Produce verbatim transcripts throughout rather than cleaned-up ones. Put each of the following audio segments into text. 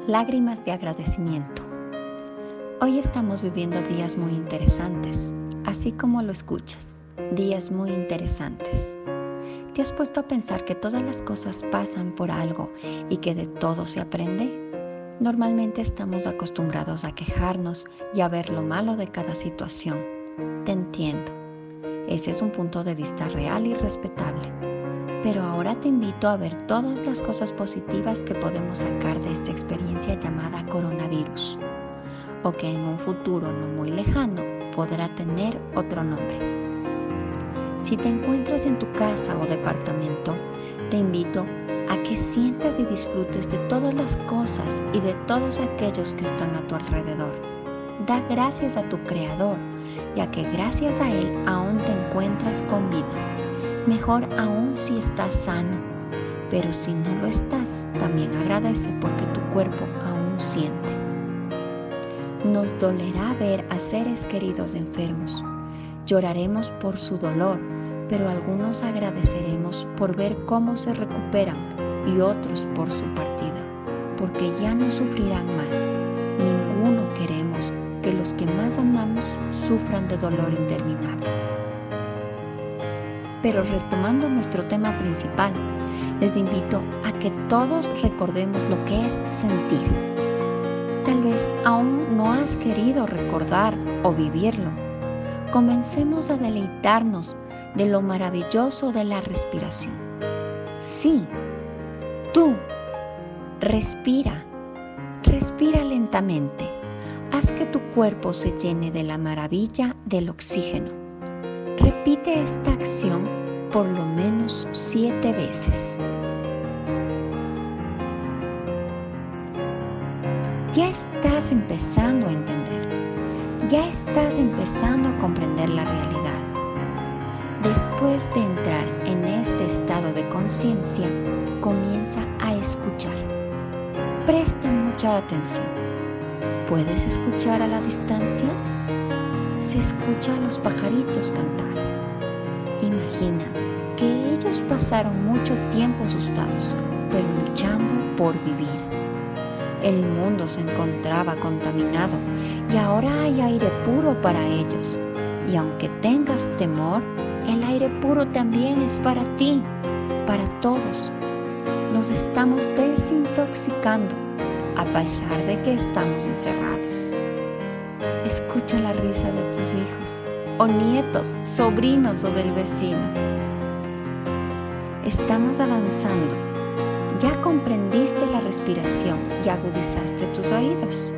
Lágrimas de agradecimiento. Hoy estamos viviendo días muy interesantes, así como lo escuchas, días muy interesantes. ¿Te has puesto a pensar que todas las cosas pasan por algo y que de todo se aprende? Normalmente estamos acostumbrados a quejarnos y a ver lo malo de cada situación. Te entiendo. Ese es un punto de vista real y respetable. Pero ahora te invito a ver todas las cosas positivas que podemos sacar de esta experiencia llamada coronavirus, o que en un futuro no muy lejano podrá tener otro nombre. Si te encuentras en tu casa o departamento, te invito a que sientas y disfrutes de todas las cosas y de todos aquellos que están a tu alrededor. Da gracias a tu Creador, ya que gracias a Él aún te encuentras con vida. Mejor aún si estás sano, pero si no lo estás, también agradece porque tu cuerpo aún siente. Nos dolerá ver a seres queridos enfermos. Lloraremos por su dolor, pero algunos agradeceremos por ver cómo se recuperan y otros por su partida, porque ya no sufrirán más. Ninguno queremos que los que más amamos sufran de dolor interminable. Pero retomando nuestro tema principal, les invito a que todos recordemos lo que es sentir. Tal vez aún no has querido recordar o vivirlo. Comencemos a deleitarnos de lo maravilloso de la respiración. Sí, tú, respira, respira lentamente. Haz que tu cuerpo se llene de la maravilla del oxígeno. Repite esta acción por lo menos siete veces. Ya estás empezando a entender, ya estás empezando a comprender la realidad. Después de entrar en este estado de conciencia, comienza a escuchar. Presta mucha atención. ¿Puedes escuchar a la distancia? Se escucha a los pajaritos cantar. Imagina que ellos pasaron mucho tiempo asustados, pero luchando por vivir. El mundo se encontraba contaminado y ahora hay aire puro para ellos. Y aunque tengas temor, el aire puro también es para ti, para todos. Nos estamos desintoxicando a pesar de que estamos encerrados. Escucha la risa de tus hijos, o nietos, sobrinos o del vecino. Estamos avanzando. Ya comprendiste la respiración y agudizaste tus oídos.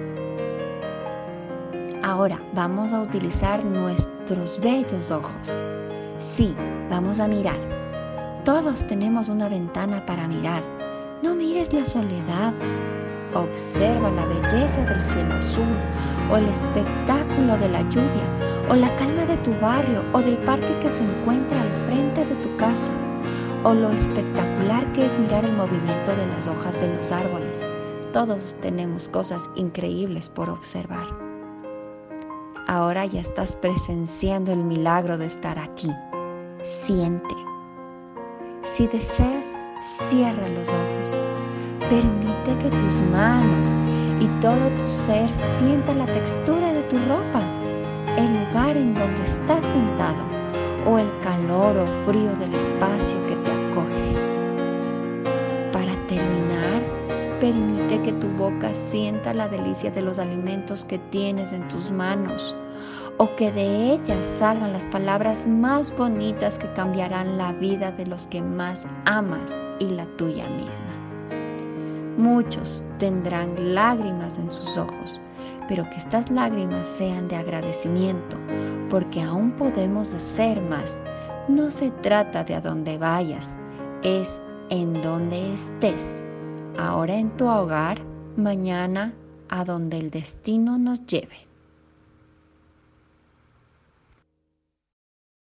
Ahora vamos a utilizar nuestros bellos ojos. Sí, vamos a mirar. Todos tenemos una ventana para mirar. No mires la soledad. Observa la belleza del cielo azul, o el espectáculo de la lluvia, o la calma de tu barrio, o del parque que se encuentra al frente de tu casa, o lo espectacular que es mirar el movimiento de las hojas de los árboles. Todos tenemos cosas increíbles por observar. Ahora ya estás presenciando el milagro de estar aquí. Siente. Si deseas, cierra los ojos. Permite que tus manos y todo tu ser sienta la textura de tu ropa, el lugar en donde estás sentado o el calor o frío del espacio que te acoge. Para terminar, permite que tu boca sienta la delicia de los alimentos que tienes en tus manos, o que de ellas salgan las palabras más bonitas que cambiarán la vida de los que más amas y la tuya misma. Muchos tendrán lágrimas en sus ojos, pero que estas lágrimas sean de agradecimiento, porque aún podemos hacer más. No se trata de a dónde vayas, es en donde estés. Ahora en tu hogar, mañana a donde el destino nos lleve.